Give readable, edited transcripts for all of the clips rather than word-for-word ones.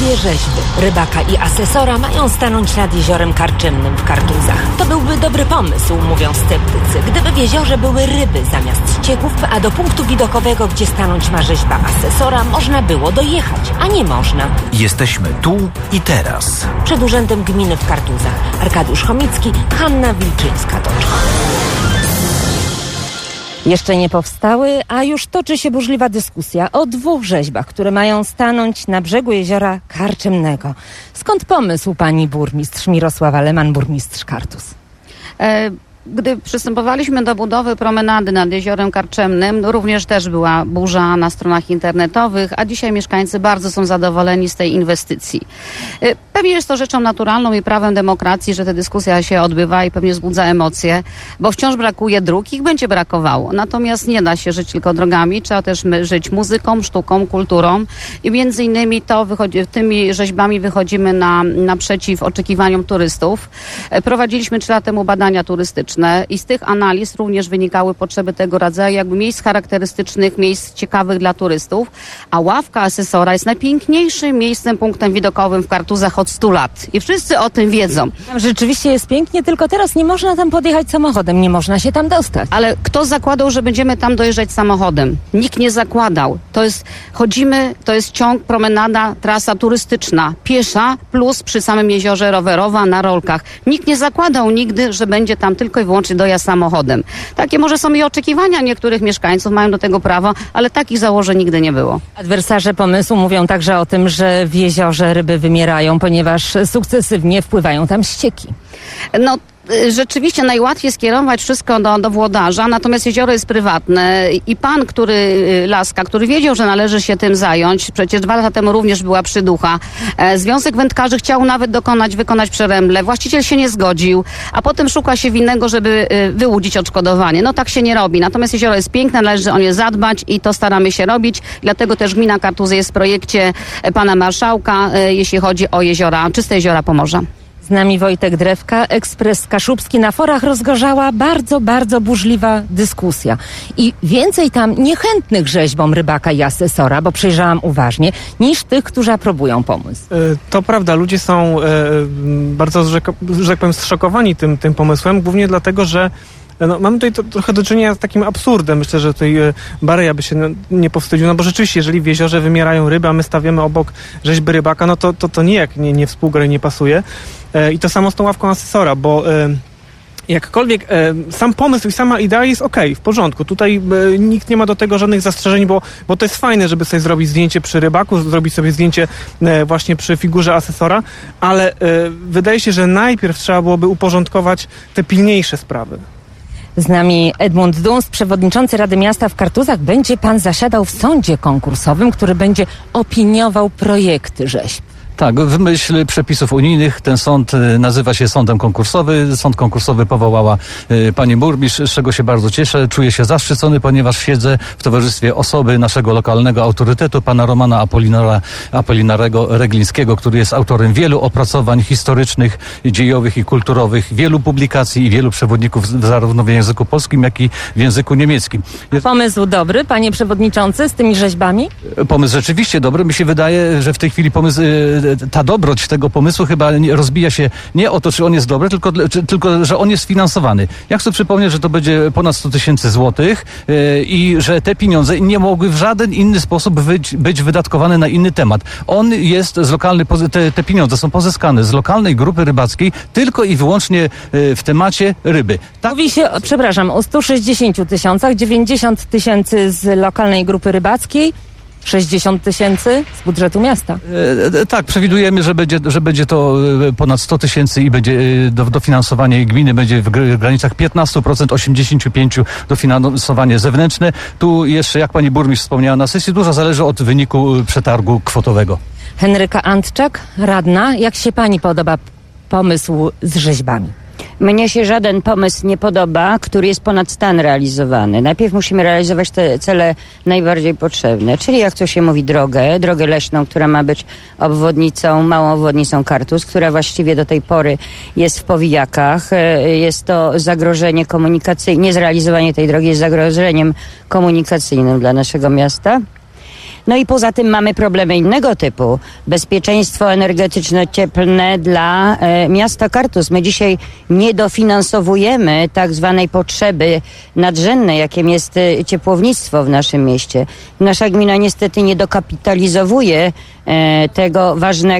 Dwie rzeźby, rybaka i asesora, mają stanąć nad jeziorem Karczemnym w Kartuzach. To byłby dobry pomysł, mówią sceptycy, gdyby w jeziorze były ryby zamiast ścieków, a do punktu widokowego, gdzie stanąć ma rzeźba asesora, można było dojechać, a nie można. Jesteśmy tu i teraz. Przed Urzędem Gminy w Kartuzach. Arkadiusz Chomicki, Hanna Wilczyńska-Toczka. Jeszcze nie powstały, a już toczy się burzliwa dyskusja o dwóch rzeźbach, które mają stanąć na brzegu jeziora Karczemnego. Skąd pomysł pani burmistrz Mirosława Leman, burmistrz Kartuz? Gdy przystępowaliśmy do budowy promenady nad jeziorem Karczemnym, również też była burza na stronach internetowych, a dzisiaj mieszkańcy bardzo są zadowoleni z tej inwestycji. Pewnie jest to rzeczą naturalną i prawem demokracji, że ta dyskusja się odbywa i pewnie wzbudza emocje, bo wciąż brakuje dróg, ich będzie brakowało. Natomiast nie da się żyć tylko drogami, trzeba też żyć muzyką, sztuką, kulturą i między innymi tymi rzeźbami wychodzimy naprzeciw oczekiwaniom turystów. Prowadziliśmy 3 lata temu badania turystyczne i z tych analiz również wynikały potrzeby tego rodzaju jakby miejsc charakterystycznych, miejsc ciekawych dla turystów, a ławka asesora jest najpiękniejszym miejscem, punktem widokowym w Kartuzach od 100 lat i wszyscy o tym wiedzą. Rzeczywiście jest pięknie, tylko teraz nie można tam podjechać samochodem, nie można się tam dostać. Ale kto zakładał, że będziemy tam dojeżdżać samochodem? Nikt nie zakładał. To jest ciąg, promenada, trasa turystyczna, piesza plus przy samym jeziorze rowerowa na rolkach. Nikt nie zakładał nigdy, że będzie tam tylko i wyłącznie dojazd samochodem. Takie może są i oczekiwania niektórych mieszkańców, mają do tego prawo, ale takich założeń nigdy nie było. Adwersarze pomysłu mówią także o tym, że w jeziorze ryby wymierają, ponieważ sukcesywnie wpływają tam ścieki. Rzeczywiście najłatwiej skierować wszystko do włodarza, natomiast jezioro jest prywatne i pan, Laska, który wiedział, że należy się tym zająć, przecież 2 lata temu również była przyducha. Związek Wędkarzy chciał nawet wykonać przeręble. Właściciel się nie zgodził, a potem szuka się winnego, żeby wyłudzić odszkodowanie. No tak się nie robi. Natomiast jezioro jest piękne, należy o nie zadbać i to staramy się robić. Dlatego też gmina Kartuzy jest w projekcie pana marszałka, jeśli chodzi o czyste jeziora Pomorza. Z nami Wojtek Drewka, Ekspres Kaszubski. Na forach rozgorzała bardzo, bardzo burzliwa dyskusja. I więcej tam niechętnych rzeźbom rybaka i asesora, bo przejrzałam uważnie, niż tych, którzy aprobują pomysł. To prawda, ludzie są bardzo, że tak powiem, zszokowani tym pomysłem, głównie dlatego, że mamy tutaj trochę do czynienia z takim absurdem. Myślę, że tutaj Bareja by się nie powstydził, bo rzeczywiście, jeżeli w jeziorze wymierają ryby, a my stawiamy obok rzeźby rybaka, to nijak nie współgra i nie pasuje. I to samo z tą ławką asesora, bo jakkolwiek sam pomysł i sama idea jest w porządku. Tutaj nikt nie ma do tego żadnych zastrzeżeń, bo to jest fajne, żeby sobie zrobić zdjęcie przy rybaku, zrobić sobie zdjęcie właśnie przy figurze asesora, ale wydaje się, że najpierw trzeba byłoby uporządkować te pilniejsze sprawy. Z nami Edmund Dunst, przewodniczący Rady Miasta w Kartuzach. Będzie pan zasiadał w sądzie konkursowym, który będzie opiniował projekty rzeźb. Tak, w myśl przepisów unijnych ten sąd nazywa się sądem konkursowym. Sąd konkursowy powołała pani burmistrz, z czego się bardzo cieszę. Czuję się zaszczycony, ponieważ siedzę w towarzystwie osoby naszego lokalnego autorytetu, pana Romana Apolinarego Reglińskiego, który jest autorem wielu opracowań historycznych, dziejowych i kulturowych, wielu publikacji i wielu przewodników zarówno w języku polskim, jak i w języku niemieckim. Pomysł dobry, panie przewodniczący, z tymi rzeźbami? Pomysł rzeczywiście dobry. Mi się wydaje, że w tej chwili ta dobroć tego pomysłu chyba rozbija się nie o to, czy on jest dobry, tylko że on jest finansowany. Ja chcę przypomnieć, że to będzie ponad 100 000 złotych i że te pieniądze nie mogły w żaden inny sposób być wydatkowane na inny temat. On jest z lokalnej, te pieniądze są pozyskane z lokalnej grupy rybackiej tylko i wyłącznie w temacie ryby. Mówi się, o 160 000, 90 000 z lokalnej grupy rybackiej, 60 000 z budżetu miasta. Tak, przewidujemy, że będzie to ponad 100 000 i będzie dofinansowanie gminy będzie w granicach 15%, 85% dofinansowanie zewnętrzne. Tu jeszcze, jak pani burmistrz wspomniała na sesji, dużo zależy od wyniku przetargu kwotowego. Henryka Antczak, radna. Jak się pani podoba pomysł z rzeźbami? Mnie się żaden pomysł nie podoba, który jest ponad stan realizowany. Najpierw musimy realizować te cele najbardziej potrzebne, czyli jak to się mówi drogę leśną, która ma być małą obwodnicą Kartuz, która właściwie do tej pory jest w powijakach. Jest to zagrożenie komunikacyjne, niezrealizowanie tej drogi jest zagrożeniem komunikacyjnym dla naszego miasta. No i poza tym mamy problemy innego typu. Bezpieczeństwo energetyczno-cieplne dla miasta Kartuz. My dzisiaj nie dofinansowujemy tak zwanej potrzeby nadrzędnej, jakim jest ciepłownictwo w naszym mieście. Nasza gmina niestety nie dokapitalizowuje tego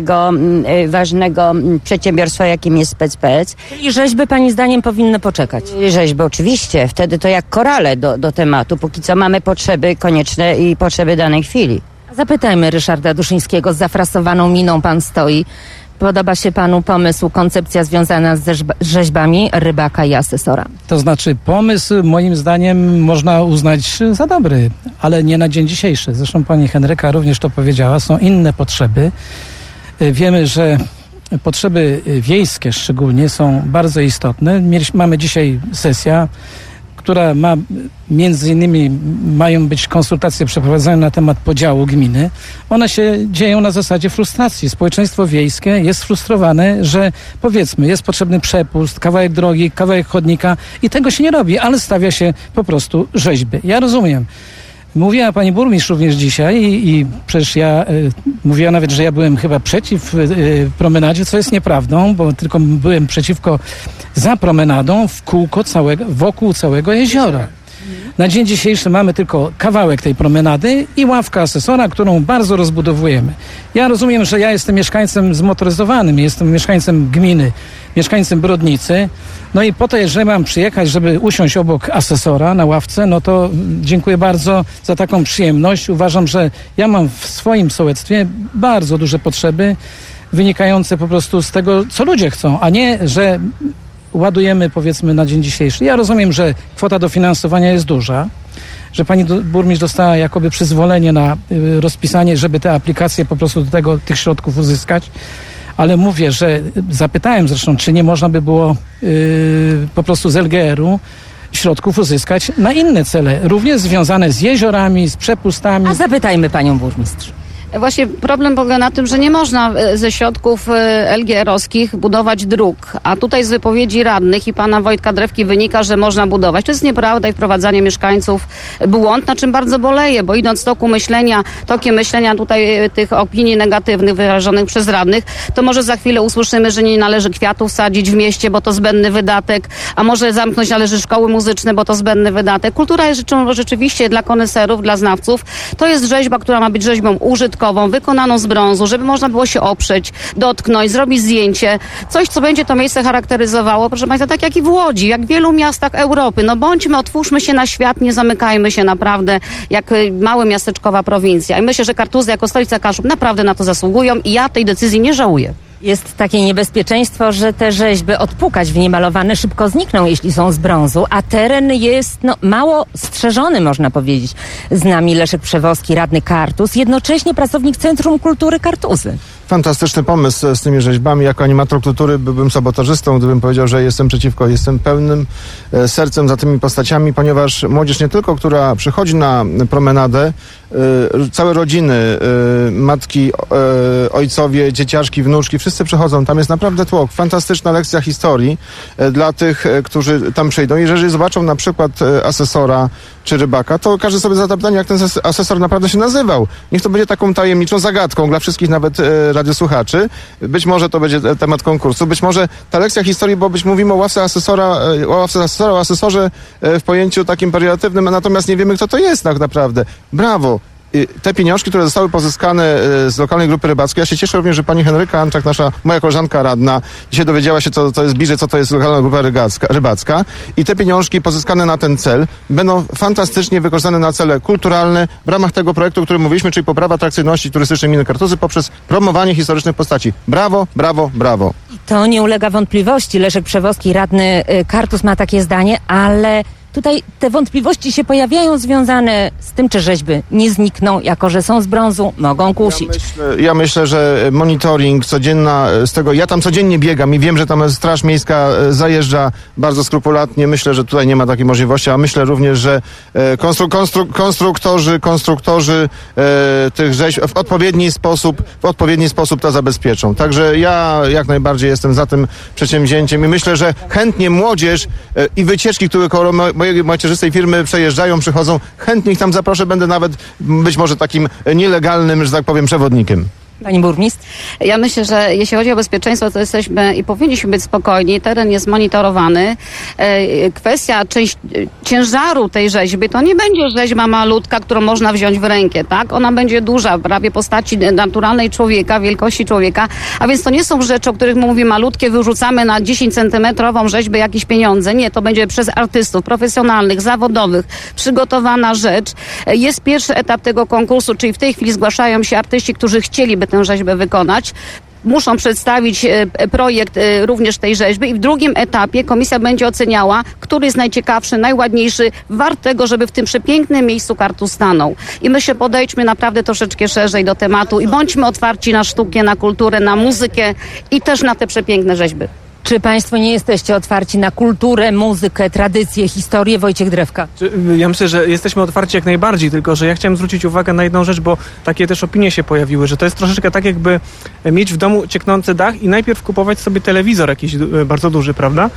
ważnego przedsiębiorstwa, jakim jest SpecPec. Czyli rzeźby pani zdaniem powinny poczekać? Rzeźby oczywiście, wtedy to jak korale do tematu. Póki co mamy potrzeby konieczne i potrzeby danej chwili. Zapytajmy Ryszarda Duszyńskiego, z zafrasowaną miną pan stoi. Podoba się panu pomysł, koncepcja związana z rzeźbami Rybaka i asesora? To znaczy pomysł moim zdaniem można uznać za dobry, ale nie na dzień dzisiejszy. Zresztą pani Henryka również to powiedziała, są inne potrzeby. Wiemy, że potrzeby wiejskie szczególnie są bardzo istotne. Mamy dzisiaj sesję, która ma, między innymi mają być konsultacje przeprowadzone na temat podziału gminy. One się dzieją na zasadzie frustracji. Społeczeństwo wiejskie jest sfrustrowane, że powiedzmy jest potrzebny przepust, kawałek drogi, kawałek chodnika i tego się nie robi, ale stawia się po prostu rzeźby. Ja rozumiem. Mówiła pani burmistrz również dzisiaj i przecież mówiła nawet, że ja byłem chyba przeciw promenadzie, co jest nieprawdą, bo tylko byłem przeciwko za promenadą w kółko wokół całego jeziora. Na dzień dzisiejszy mamy tylko kawałek tej promenady i ławkę asesora, którą bardzo rozbudowujemy. Ja rozumiem, że ja jestem mieszkańcem zmotoryzowanym, jestem mieszkańcem gminy, mieszkańcem Brodnicy. No i po to, jeżeli mam przyjechać, żeby usiąść obok asesora na ławce, no to dziękuję bardzo za taką przyjemność. Uważam, że ja mam w swoim sołectwie bardzo duże potrzeby wynikające po prostu z tego, co ludzie chcą, a nie, że ładujemy powiedzmy na dzień dzisiejszy. Ja rozumiem, że kwota dofinansowania jest duża, że pani burmistrz dostała jakoby przyzwolenie na rozpisanie, żeby te aplikacje po prostu do tych środków uzyskać, ale mówię, że zapytałem zresztą, czy nie można by było po prostu z LGR-u środków uzyskać na inne cele, również związane z jeziorami, z przepustami. A zapytajmy panią burmistrz. Właśnie problem polega na tym, że nie można ze środków LGR-owskich budować dróg, a tutaj z wypowiedzi radnych i pana Wojtka Drewki wynika, że można budować. To jest nieprawda i wprowadzanie mieszkańców błąd, na czym bardzo boleję, bo idąc tokiem myślenia tutaj tych opinii negatywnych wyrażonych przez radnych, to może za chwilę usłyszymy, że nie należy kwiatów sadzić w mieście, bo to zbędny wydatek, a może zamknąć należy szkoły muzyczne, bo to zbędny wydatek. Kultura jest rzeczą rzeczywiście dla koneserów, dla znawców. To jest rzeźba, która ma być rzeźbą użytkową, wykonaną z brązu, żeby można było się oprzeć, dotknąć, zrobić zdjęcie. Coś, co będzie to miejsce charakteryzowało, proszę państwa, tak jak i w Łodzi, jak w wielu miastach Europy. No bądźmy, otwórzmy się na świat, nie zamykajmy się naprawdę jak mała miasteczkowa prowincja. I myślę, że Kartuzy jako stolica Kaszub naprawdę na to zasługują i ja tej decyzji nie żałuję. Jest takie niebezpieczeństwo, że te rzeźby odpukać w niemalowane szybko znikną, jeśli są z brązu, a teren jest mało strzeżony, można powiedzieć. Z nami Leszek Przewozki, radny Kartuz, jednocześnie pracownik Centrum Kultury Kartuzy. Fantastyczny pomysł z tymi rzeźbami. Jako animator kultury byłbym sabotażystą, gdybym powiedział, że jestem przeciwko. Jestem pełnym sercem za tymi postaciami, ponieważ młodzież nie tylko, która przychodzi na promenadę, całe rodziny, matki, ojcowie, dzieciaczki, wnuczki, wszyscy przychodzą. Tam jest naprawdę tłok. Fantastyczna lekcja historii dla tych, którzy tam przyjdą. Jeżeli zobaczą na przykład asesora czy Rybaka, to każdy sobie zada pytanie, jak ten asesor naprawdę się nazywał. Niech to będzie taką tajemniczą zagadką dla wszystkich nawet radiosłuchaczy. Być może to będzie temat konkursu. Być może ta lekcja historii, bo mówimy o ławce asesora, o asesorze w pojęciu takim pejoratywnym, natomiast nie wiemy, kto to jest tak naprawdę. Brawo! Te pieniążki, które zostały pozyskane z lokalnej grupy rybackiej, ja się cieszę również, że pani Henryka Anczak, moja koleżanka radna, dzisiaj dowiedziała się, co to jest bliżej, co to jest lokalna grupa rybacka i te pieniążki pozyskane na ten cel będą fantastycznie wykorzystane na cele kulturalne w ramach tego projektu, o którym mówiliśmy, czyli poprawa atrakcyjności turystycznej gminy Kartuzy poprzez promowanie historycznych postaci. Brawo, brawo, brawo. To nie ulega wątpliwości. Leszek Przewozki, radny Kartuz, ma takie zdanie, ale tutaj te wątpliwości się pojawiają związane z tym, czy rzeźby nie znikną, jako że są z brązu, mogą kusić. Ja myślę, że monitoring codzienna z tego, ja tam codziennie biegam i wiem, że tam Straż Miejska zajeżdża bardzo skrupulatnie. Myślę, że tutaj nie ma takiej możliwości, a myślę również, że konstruktorzy tych rzeźb w odpowiedni sposób to zabezpieczą. Także ja jak najbardziej jestem za tym przedsięwzięciem i myślę, że chętnie młodzież i wycieczki, które koło mojej macierzystej firmy przejeżdżają, przychodzą. Chętnie ich tam zaproszę, będę nawet być może takim nielegalnym, że tak powiem, przewodnikiem. Pani burmistrz? Ja myślę, że jeśli chodzi o bezpieczeństwo, to jesteśmy i powinniśmy być spokojni. Teren jest monitorowany. Kwestia ciężaru tej rzeźby to nie będzie rzeźba malutka, którą można wziąć w rękę, tak? Ona będzie duża, prawie postaci naturalnej człowieka, wielkości człowieka, a więc to nie są rzeczy, o których mówię malutkie, wyrzucamy na 10-centymetrową rzeźbę jakieś pieniądze. Nie, to będzie przez artystów profesjonalnych, zawodowych przygotowana rzecz. Jest pierwszy etap tego konkursu, czyli w tej chwili zgłaszają się artyści, którzy chcieliby tę rzeźbę wykonać. Muszą przedstawić projekt również tej rzeźby i w drugim etapie komisja będzie oceniała, który jest najciekawszy, najładniejszy, wart tego, żeby w tym przepięknym miejscu Kartuz stanął. I my się podejdźmy naprawdę troszeczkę szerzej do tematu i bądźmy otwarci na sztukę, na kulturę, na muzykę i też na te przepiękne rzeźby. Czy państwo nie jesteście otwarci na kulturę, muzykę, tradycję, historię? Wojciech Drewka. Ja myślę, że jesteśmy otwarci jak najbardziej, tylko że ja chciałem zwrócić uwagę na jedną rzecz, bo takie też opinie się pojawiły, że to jest troszeczkę tak, jakby mieć w domu cieknący dach i najpierw kupować sobie telewizor jakiś bardzo duży, prawda?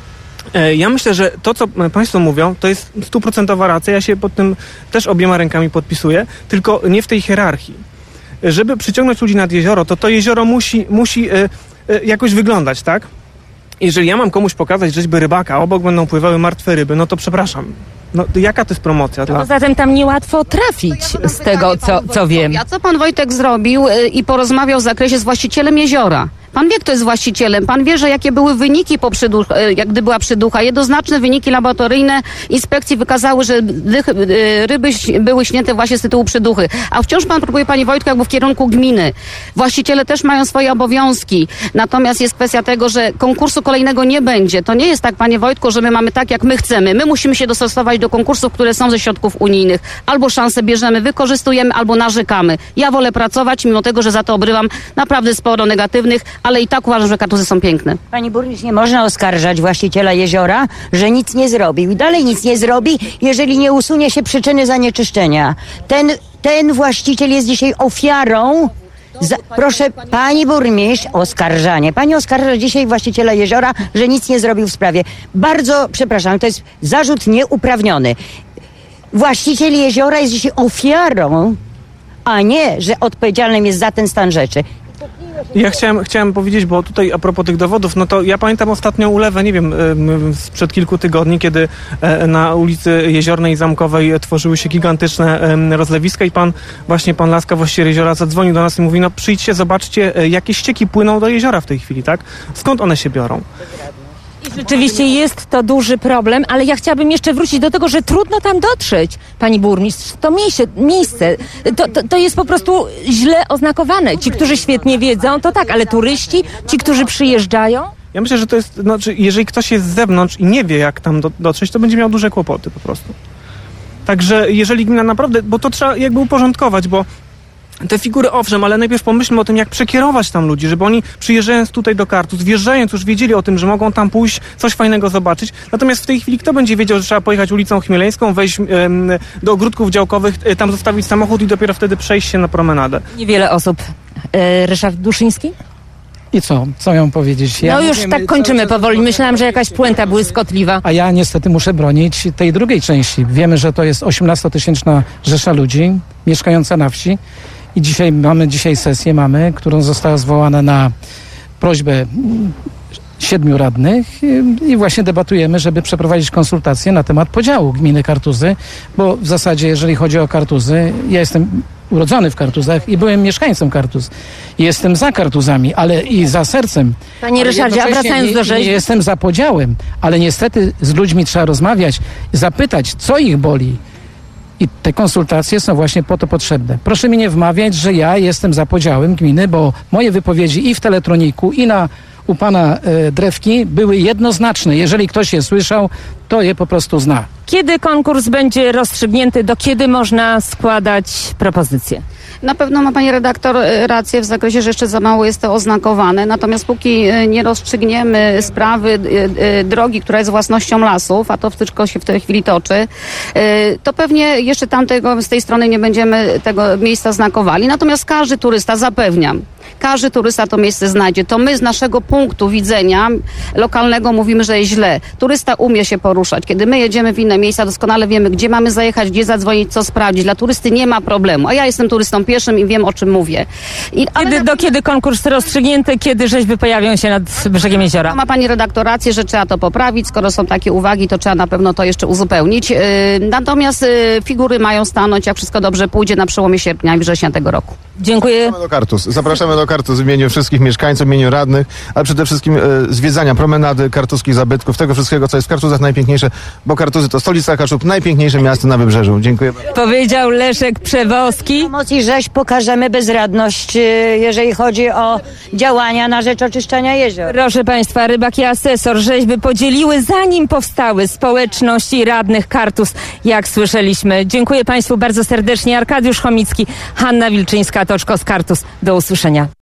Ja myślę, że to, co państwo mówią, to jest 100% racja. Ja się pod tym też obiema rękami podpisuję, tylko nie w tej hierarchii. Żeby przyciągnąć ludzi nad jezioro, to jezioro musi jakoś wyglądać, tak? Jeżeli ja mam komuś pokazać rzeźby rybaka, obok będą pływały martwe ryby, no to przepraszam. No jaka to jest promocja? Poza tym tam niełatwo trafić z tego, co wiem. A co pan Wojtek zrobił i porozmawiał w zakresie z właścicielem jeziora? Pan wie, kto jest właścicielem. Pan wie, że jakie były wyniki jak gdy była przyducha. Jednoznaczne wyniki laboratoryjne inspekcji wykazały, że ryby były śnięte właśnie z tytułu przyduchy. A wciąż pan próbuje, panie Wojtku, jakby w kierunku gminy. Właściciele też mają swoje obowiązki. Natomiast jest kwestia tego, że konkursu kolejnego nie będzie. To nie jest tak, panie Wojtku, że my mamy tak, jak my chcemy. My musimy się dostosować do konkursów, które są ze środków unijnych. Albo szanse bierzemy, wykorzystujemy, albo narzekamy. Ja wolę pracować, mimo tego, że za to obrywam naprawdę sporo negatywnych, ale i tak uważam, że Kartuzy są piękne. Pani burmistrz, nie można oskarżać właściciela jeziora, że nic nie zrobił. I dalej nic nie zrobi, jeżeli nie usunie się przyczyny zanieczyszczenia. Ten właściciel jest dzisiaj ofiarą. Proszę, pani burmistrz, oskarżanie. Pani oskarża dzisiaj właściciela jeziora, że nic nie zrobił w sprawie. Bardzo przepraszam, to jest zarzut nieuprawniony. Właściciel jeziora jest dzisiaj ofiarą, a nie, że odpowiedzialnym jest za ten stan rzeczy. Ja chciałem powiedzieć, bo tutaj a propos tych dowodów, no to ja pamiętam ostatnią ulewę, nie wiem, sprzed kilku tygodni, kiedy na ulicy Jeziornej i Zamkowej tworzyły się gigantyczne rozlewiska i pan Laska, właściciel jeziora, zadzwonił do nas i mówi, no przyjdźcie, zobaczcie, jakie ścieki płyną do jeziora w tej chwili, tak? Skąd one się biorą? I rzeczywiście jest to duży problem, ale ja chciałabym jeszcze wrócić do tego, że trudno tam dotrzeć, pani burmistrz. To miejsce, to jest po prostu źle oznakowane. Ci, którzy świetnie wiedzą, to tak, ale turyści, ci, którzy przyjeżdżają? Ja myślę, że to jest, znaczy, jeżeli ktoś jest z zewnątrz i nie wie, jak tam dotrzeć, to będzie miał duże kłopoty po prostu. Także jeżeli gmina naprawdę, bo to trzeba jakby uporządkować, bo te figury owszem, ale najpierw pomyślmy o tym, jak przekierować tam ludzi, żeby oni przyjeżdżając tutaj do Kartuz, wjeżdżając już wiedzieli o tym, że mogą tam pójść, coś fajnego zobaczyć. Natomiast w tej chwili kto będzie wiedział, że trzeba pojechać ulicą Chmieleńską, wejść do ogródków działkowych, tam zostawić samochód i dopiero wtedy przejść się na promenadę. Niewiele osób. Ryszard Duszyński? I co ją powiedzieć? No już tak kończymy powoli. Myślałam, że jakaś puenta błyskotliwa. A ja niestety muszę bronić tej drugiej części. Wiemy, że to jest 18-tysięczna rzesza ludzi mieszkająca na wsi. I mamy sesję, którą została zwołana na prośbę 7 radnych i właśnie debatujemy, żeby przeprowadzić konsultacje na temat podziału gminy Kartuzy, bo w zasadzie, jeżeli chodzi o Kartuzy, ja jestem urodzony w Kartuzach i byłem mieszkańcem Kartuz. Jestem za Kartuzami, ale i za sercem. Panie Ryszardzie, a wracając do rzeźby... Nie jestem za podziałem, ale niestety z ludźmi trzeba rozmawiać, zapytać, co ich boli. I te konsultacje są właśnie po to potrzebne. Proszę mi nie wmawiać, że ja jestem za podziałem gminy, bo moje wypowiedzi i w Teletroniku, i u pana Drewki były jednoznaczne. Jeżeli ktoś je słyszał, to je po prostu zna. Kiedy konkurs będzie rozstrzygnięty, do kiedy można składać propozycje? Na pewno ma pani redaktor rację w zakresie, że jeszcze za mało jest to oznakowane. Natomiast póki nie rozstrzygniemy sprawy drogi, która jest własnością lasów, a to tylko się w tej chwili toczy, to pewnie jeszcze z tej strony nie będziemy tego miejsca znakowali. Natomiast każdy turysta, zapewniam, Każdy turysta to miejsce znajdzie. To my z naszego punktu widzenia lokalnego mówimy, że jest źle. Turysta umie się poruszać. Kiedy my jedziemy w inne miejsca, doskonale wiemy, gdzie mamy zajechać, gdzie zadzwonić, co sprawdzić. Dla turysty nie ma problemu. A ja jestem turystą pieszym i wiem, o czym mówię. Kiedy konkurs rozstrzygnięty, kiedy rzeźby pojawią się nad brzegiem jeziora? Ma pani redaktor rację, że trzeba to poprawić. Skoro są takie uwagi, to trzeba na pewno to jeszcze uzupełnić. Natomiast figury mają stanąć, jak wszystko dobrze pójdzie, na przełomie sierpnia i września tego roku. Dziękuję. Zapraszamy do Kartus w imieniu wszystkich mieszkańców, w imieniu radnych, ale przede wszystkim zwiedzania promenady, kartuskich zabytków, tego wszystkiego, co jest w Kartuzach najpiękniejsze, bo Kartuzy to stolica Kaszub, najpiękniejsze miasto na Wybrzeżu. Dziękuję bardzo. Powiedział Leszek Przewozki. Promocji rzeźb pokażemy bezradność, jeżeli chodzi o działania na rzecz oczyszczania jezior. Proszę Państwa, rybak i asesor rzeźby podzieliły, zanim powstały, społeczność i radnych Kartuz, jak słyszeliśmy. Dziękuję Państwu bardzo serdecznie. Arkadiusz Chomicki, Hanna Wilczyńska-Toczko z Kartuz. Do usłyszenia.